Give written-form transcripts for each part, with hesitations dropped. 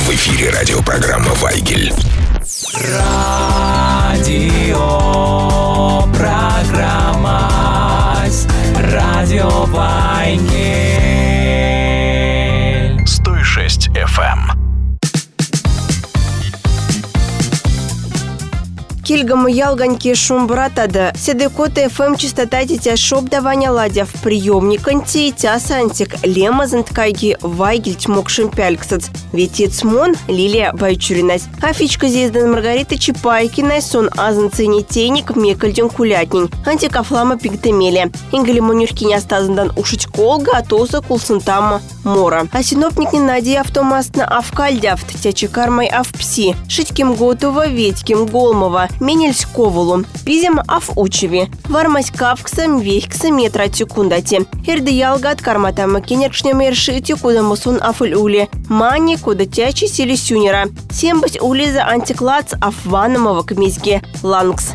В эфире радиопрограмма «Вайгель». Радиопрограмма Радио Вайгель. 106 FM. Кильгаму ялганьки шум братада. Седекота ФМ частота дитя шоп давания ладья в приемник антиитя сантик лемазанткайги вайгельть мокшим пяльксац. Ветец мон Лилия Байчуринась. Афичка зездан Маргарита Чапайкина сон азанцини тейник мекальден кулятнин. Антикафлама пигтемелия. Ингали монюркиня стазандан ушить колга, а тоза кулсантама мора. А синопник не надея автомастна авкальдяфт тячи кармай авпси. Шитьким готова ветьким голмова. Менельсь ковулу. Пизем афучеви. Вармась кавксам вехкса метра секундати. Эрды ялгат кармата макинеркшням ершити куда мусон афуль ули. Мани куда тячи сили сюнера. Сембась ули за антиклац афваномова кмизги. Лангс.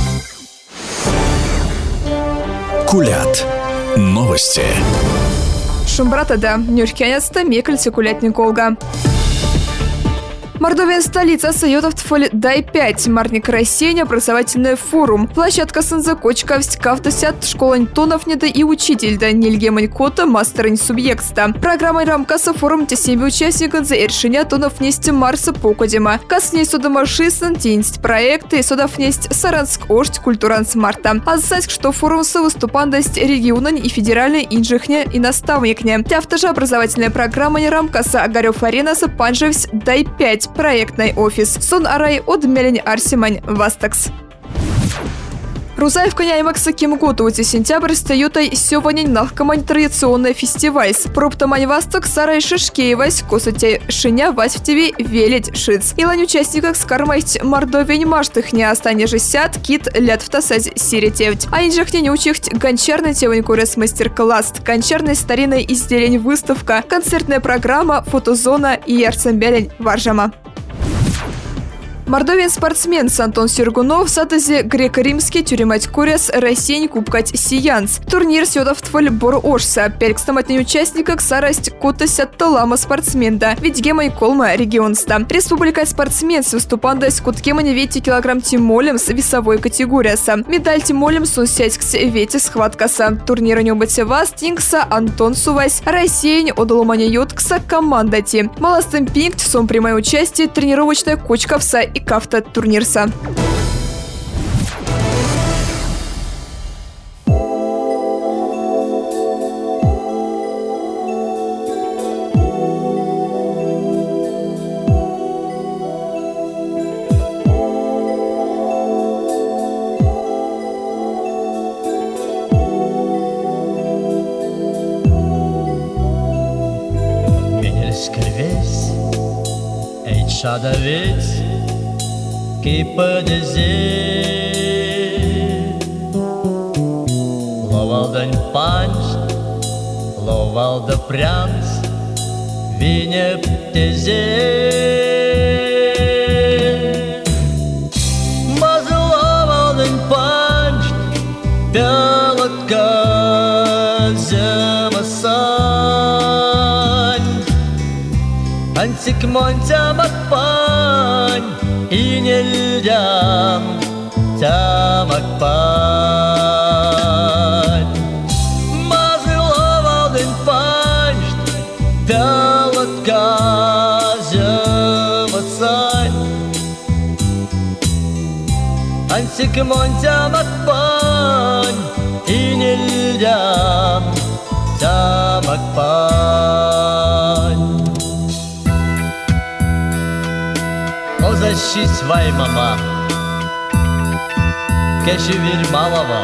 Кулят. Новости. Шумбратада. Нюркянецта мекальцы кулятник колга. Мордовия столица Союзов Тфоль Дай-5. Марник Рассеяния образовательный форум. Площадка Санзакочковсть, Кавтосят, школа Антонов неда и учитель да Нильгемань Кота, мастерань субъекста. Программой рамкаса форум те 7 участников за решение Антонов нести Марса Покодима. Касней судомашисан, тенсть проекты, судов несть Саранск Ошт, культуранс Марта. А засать, что форум со выступандость регионань и федеральной инжихня и наставникня. Тяфта же образовательная программа не рамкаса Огарев Аренаса Панжевсь Дай-5. Проектный офис. Сон Арай от Мелень Арсимань Вастакс. Рузаев Коняймакса Кимготовати сентябрь стаютай сёванень нахкамань традиционный фестиваль. Проптамань Васток Сарай Шишкеевась Косатей Шиня Вась в ТВ Велеть Шиц. Илань участниках скармасть Мордовень Маштых не останешь сят кит лят в тасать сиритевть. А инжахне не учихть гончарный тевань курес мастер-класс, гончарный старинный изделень выставка, концертная программа, фотозона и ярцембелень Варжама. Мордовин спортсмен Антон Сергунов сатази греко-римский тюремать курес Рассень кубкать Сиянс. Турнир сёдав тволь бор ошса. Перекстаматнень участника ксарасть кутасят талама спортсменда. Ведь гемай колма регионста. Республикать спортсмен с выступандась куткемани вети килограмм тимолем с весовой категорияса. Медаль тимолем сунсятькс вети схваткаса. Турнира нёбате вас тинкса Антон Сувась. Рассень одоломане йоткса командати. Малостым пинкт сом прямое участие тренировочная кочковса и кафта турнирса. Менельскрвесь, эй, шадовец, Кипадези Ловалдань панч, ловалда прянц, винептези Мазы ловалдань панч, пялотка земасан Антик монтямат пань, и нельзя тамак пань. Мазы ловалдын панчт, пялотка земасань. Ансик монтямак пань, и нельзя тамак пань. Защись вай мама, кешевир малава.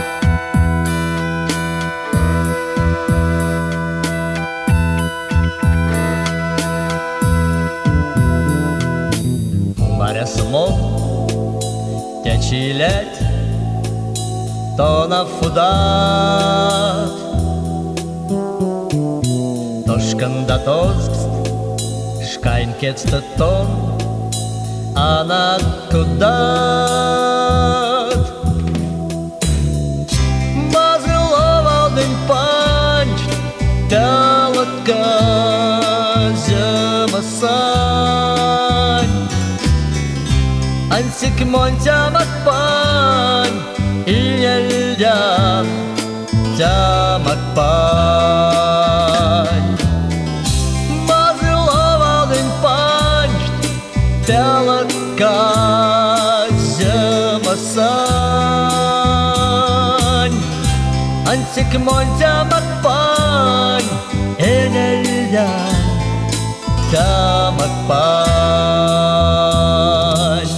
Маря смог тячилять, то на фудат, то шканда тозкст, шкайнкетста тон. Она кудат Мазыловалдын панч Пялотка земасан Ансик монтямак пань, и нельзя тямак пань. Мазыловалдың пань, пялакка зямасан. Ансик монтямак пань, и нельзя тямак пань.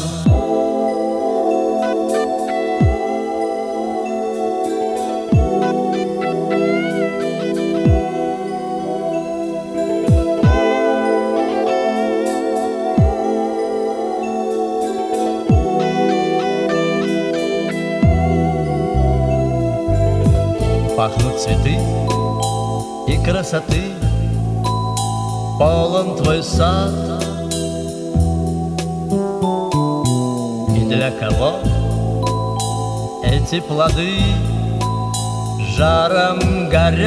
Пахнут цветы и красоты, полон твой сад. И для кого эти плоды жаром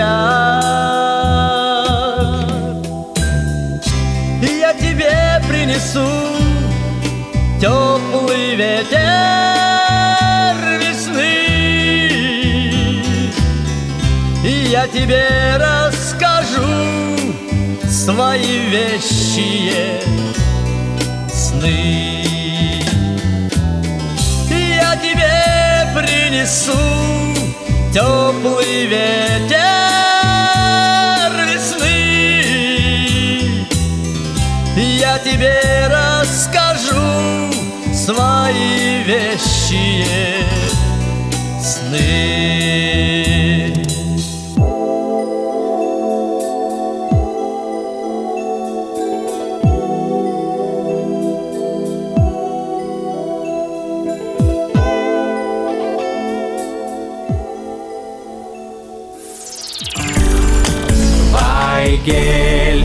горят? И я тебе принесу теплый ветер весны. И я тебе расскажу свои вещие сны. И я тебе принесу теплый ветер весны. И я тебе расскажу свои вещие сны. Вайгель.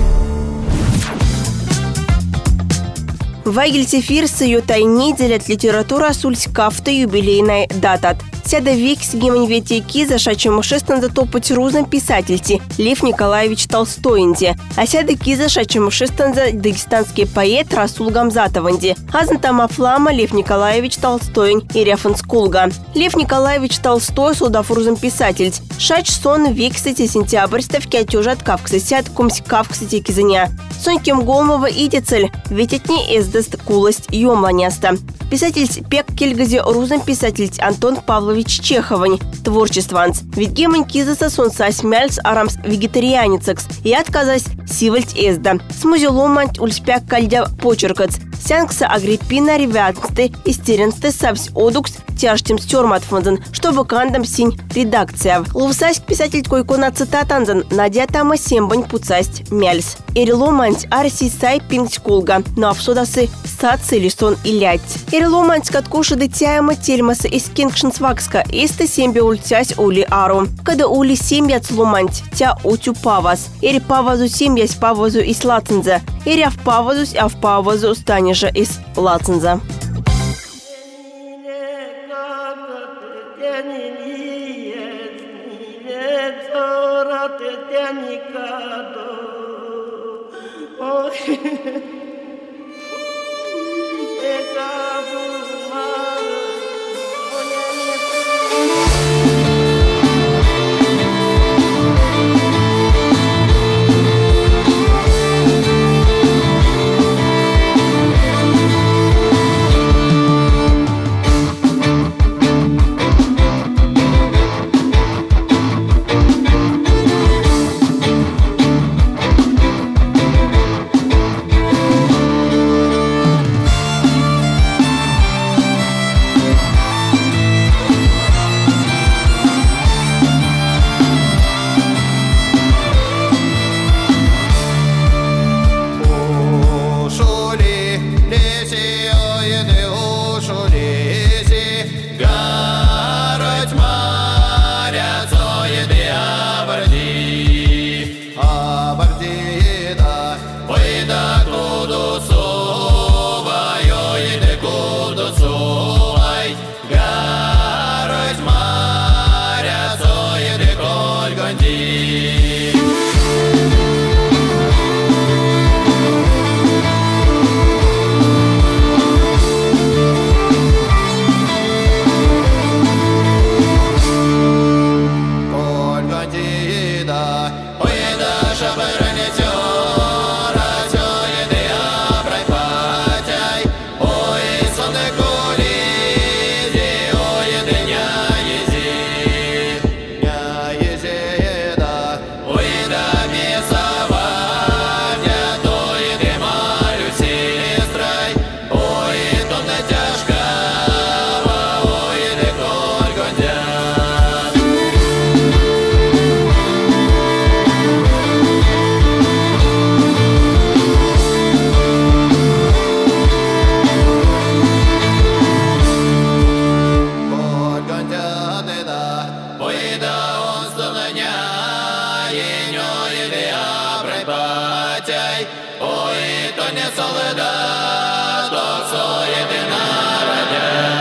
Вайгель Цефир с ее тайниделят литература сульскафта юбилейной датат. Сяда векс геменвети киза шачему шестан топать рузам писательти Лев Николаевич Толстойнди. А сяда киза шачему шестан дагестанский поэт Расул Гамзатованди. Азн тама флама Лев Николаевич Толстой и Ряфанскулга. Лев Николаевич Толстой судав рузам писатель. Шач сон вексити сентябрь ставки отюжат кавксы сяд кумсь кавксы кизаня. Соньким голмова идецель, ведь от ней эздест кулость ёмланяста. Писатель пек кельгазе рузам писатель Антон Павлович Чеховань, творчестванц. Ведь гемань кизаса сон сасмяльс арамс вегетарианецекс и отказась сивальть эзда. Смузеломанть ульспяк кальдя почеркац. Сянкса Агриппина ревятсты истеренсты савсь одукс тяжтим стёрматфонзен, чтобы кандам синь редакция. Лувсаськ писатель койкона цитатанзен надя тама сембань пуцасть мяльс. Эриломанть арси сай пингть кулга, но авсодасы сацы лисон и лять. Эриломанть каткуша дытяема тельмаса из кингшнсвакска, исты сембе ультясь ули ару. Когда ули семья цломанть, тя утю павас. Эри павазу семьясь павазу из лаценза. Эри ав павазусь, ав павазу станежа из лаценза. ой, то не солидар, то все єдина радя.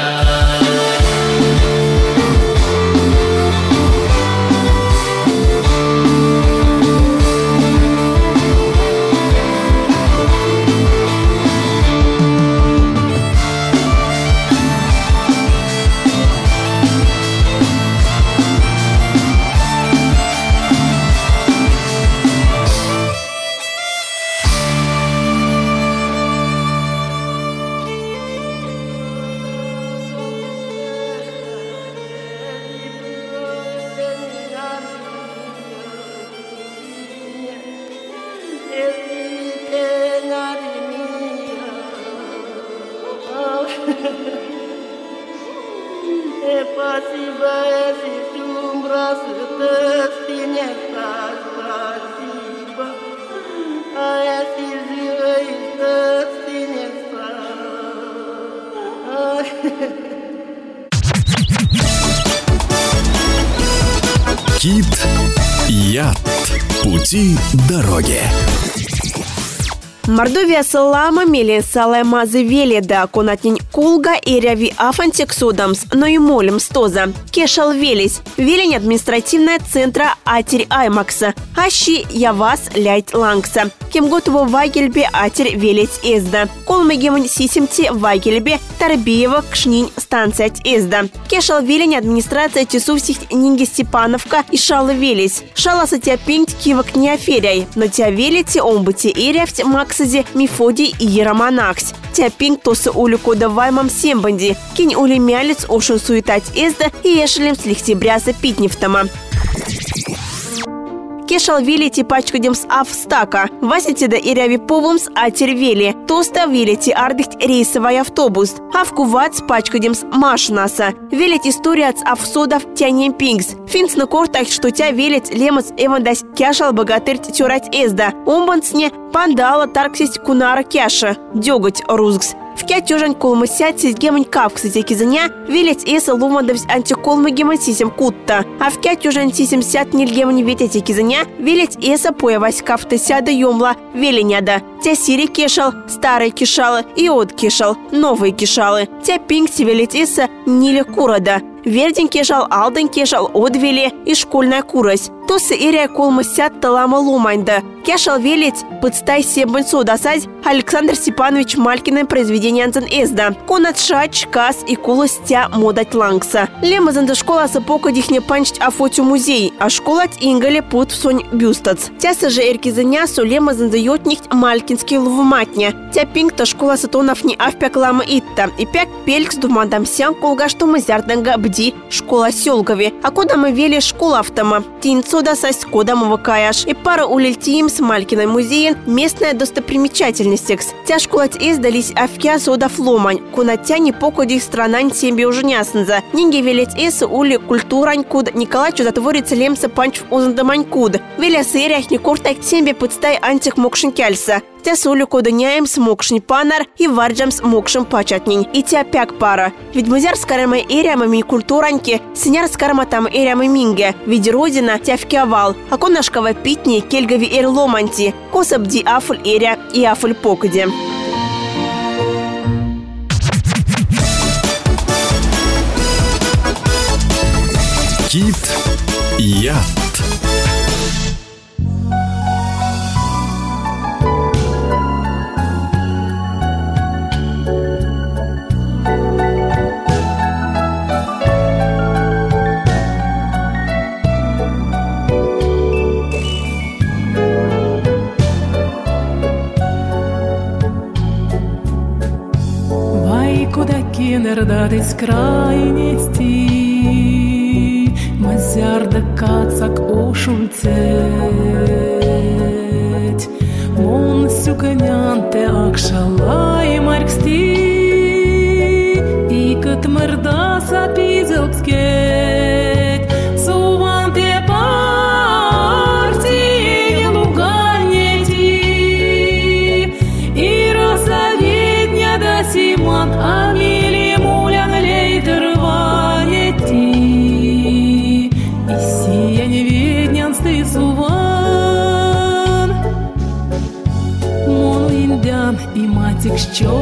Спасибо, если умрас, ты не спасибо. А если живешь, ты не Кит Яд. Пути дороги. Мордовия салама мели саламазы веледа конатнин кулга и ряви афантик судамс, но и молим стоза. Кешал велись. Велень административная центра Атери Аймакса. Ащи явас ляйт лангса. Кем готово вагельбе Атери велеть эзда. Колмегемон сисимти вагельбе Тарбиева кшнинь станциять эзда. Кешал велень администрация тесувсих нинги Степановка и шала велись. Шала сатя пинт кивок не аферяй. Но тя велите омбыте ирявть Макс Мефодий и Еромонахс. Тяпинг тосы улику даваймам сембанди. Кинь улемялец ошен суетать эзда и эшелем слихтебряса питневтама. Кешал велити пачкадем с австака. Васите да иряви повумс атервели. Тоста велити ардыхть рейсовый автобус. Авкувац пачкадем с машнаса. Велить история с авсодов тянем пингс. Финс на кортах, что тя велить лемас эвандась кешал богатырь тюрать эзда. Омбансне пандала тарксись кунара кеша. Дёготь рузгс. В кятюжань колмысять сизгемань кавксите кизаня велить эса лумадовсь антиколмы гемансисем кутта. А в кятюжань сисем сят нильгемань ветете кизаня велить эса появась кафта сяда юмла веленяда. Тя сири кешал, старые кешалы и от кешал, новые кешалы. Тя пингси велить эса ниле курада. Вердень кешал, алден кешал, одвели и школьная курась. Тосы ирия колмысят талама лумайнда. Кешал велить подстай себанцу досать Александр Степанович Малькиным произведение анзан эзда. Конат шач, кас и кулостя модать лангса. Лемазан до школа сапока дихне панчт афотю музей, а школать ингале пут в сонь бюстац. Тяса же эркизанясу лемазан да йотнихт Малькинский лувматня. Тя пингта школа сатонов не авпяклама итта. И пяк пелькс думадам сян колга, что мы зярданга бди школа сёлгови. А куда мы вели школа автома? Тинцо досасть кода мы выкаяш. И пара улельтием с Малькиной музеем местная достопримечательность. Тя школать издались авкя сода фломань. Кунатя не покудих странань семби уже няснза. Нинги велеть эсу ули культурань куд Николачу затворится лемса панч в уздамань куд. Веля сырях не куртак семби подстай антик мокшин кяльса. Тя сули кодоняем с мокшин панар и варджам с мокшин пачатнинь. И тя пяк пара. Ведь музяр с карамой эриамами культураньки, синяр с караматам эриамы минге. Ведь родина тя вкявал. А конашкова питни кельгави эрломанти. Косабди афуль эря и афуль покуде. Кит Яд. Nerdatis krainicti, mazarda kacak ošulcet. Mon sukanjante akšalai marksti, ikat mardas apizilpsket. Suvante parti luganeti, и rasavidnya da simant ami. Суван, Иван и матик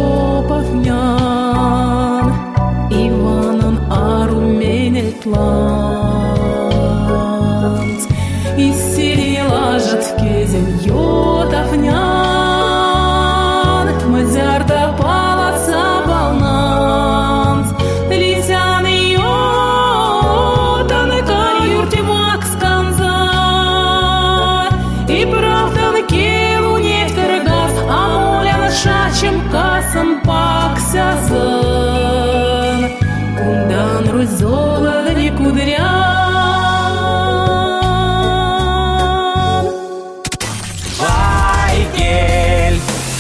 Щёповнян. Иванон арумянет ланц. И сирила жат в кезен Йотовнян. Мазярда палаца балнанц. Лизян Йотан кар юртимак сканзар. И правдан келу нефтергаз, а молян шачем касан паксязан. Кундан руй золотни кудрян. Вайгель.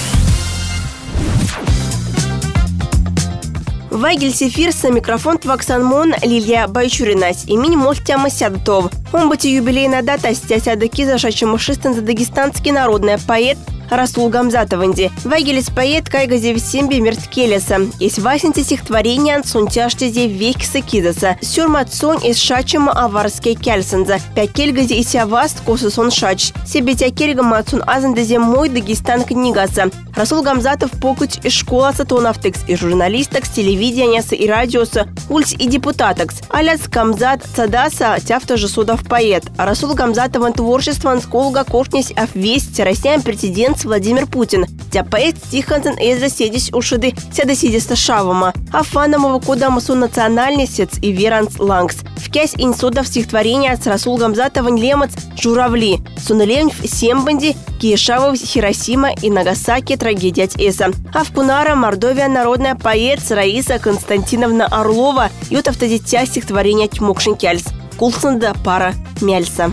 Вайгель Сефирса, микрофон Тваксанмон, Лилия Байчуринась, имень Мольтяма Сядутов. Он быть юбилейная дата стясядаки зашачему шистен за дагестанский народный поэт Расул Гамзатованди. Вайгелис поэт кайгазе в сембе мерткелеса. Есть васенти стихотворения сунтяштезе векса кидаса. Сюрмат сон из шачема аварские кельсенза. Пякельгазе и сяваст косусон шач. Себе тякельга мацун азандазе мой Дагестан книгаса. Расул Гамзатов покуть из школа сатонавтекс и журналисток, с телевидения и радиоса, ульс и депутатекс. Аляц Гамзат Цадаса тяфта же судов поэт. Расул Гамзатован творчество сколга кошнесь весть Россиян президент Владимир Путин. Тя поэт стихантен эза седись ушиды седа сидиста шавама. А фанамова кодамасу национальный сец и веранс лангс. В кязь инсудов стихотворения с Расул Гамзатован лемац журавли. Суналень в Сембанди, Киешавов, Хиросима и Нагасаки трагедия эса. А в Кунара Мордовия народная поэт Раиса Константиновна Орлова ютов дитя стихотворения Тьмокшин Кяльс. Кулсанда пара мяльса.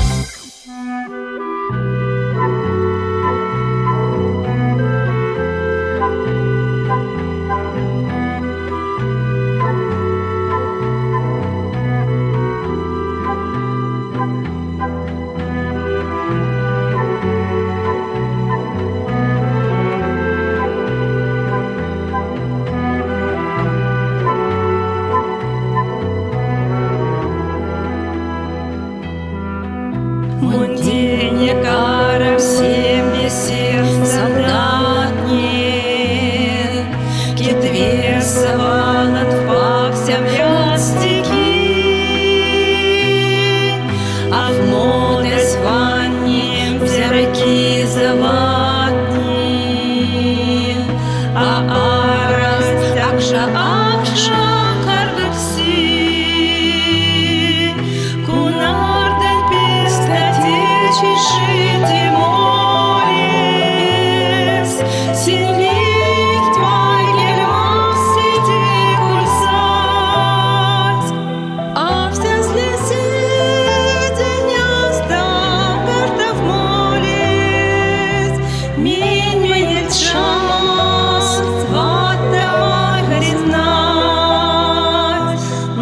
Мундирникара всеми солдатни, Китвесова над факсям ястики, а в моде свани взяраки завадни, а арас также акша каргакси, кунарден чешите морес, синлих твоей сиди курсать, а все слезидения стакартов молес, минь мне шанс, вата признать.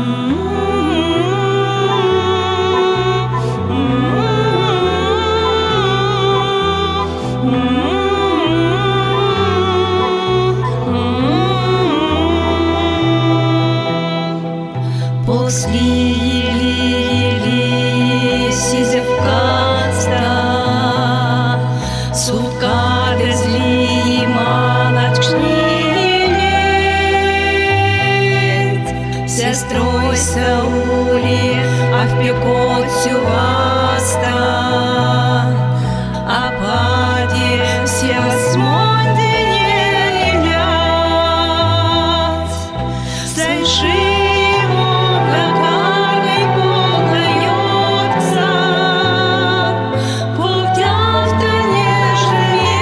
После сизевкаста сутка безли малачкнилет, сестрой Саули, а в пекот сюваста, а пади все восьмонди не лят, слыши Погдявта нежные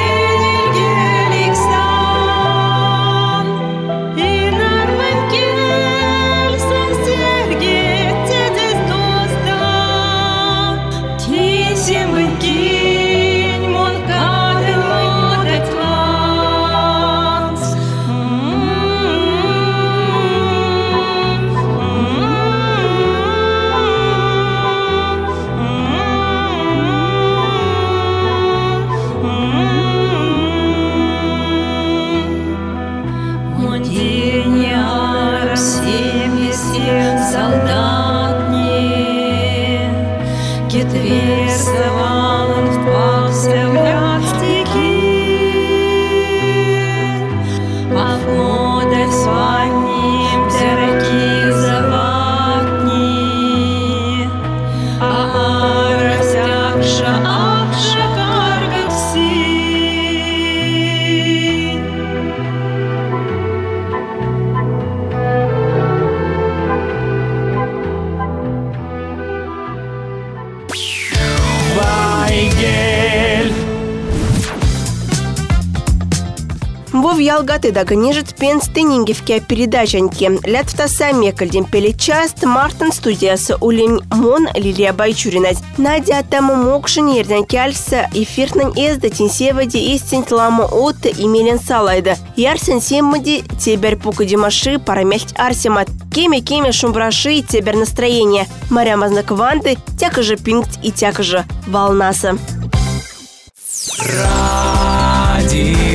Гов ялгаты дагнежит пен стынингевке передачаньке. Лятвта сами кальдем пелечаст Мартин студиясы улень мон Лилия Байчуринать. Надя таму мокшин ерден кяльса эфиртнан эздатин севади истин тламу от имелен салайда. Ярсен семади тебер пукади маши парамельть арсимат. Кеме шумбраши тебер настроение. Марямазна кванты, тяка же пинкт и тяка же волнаса. Радио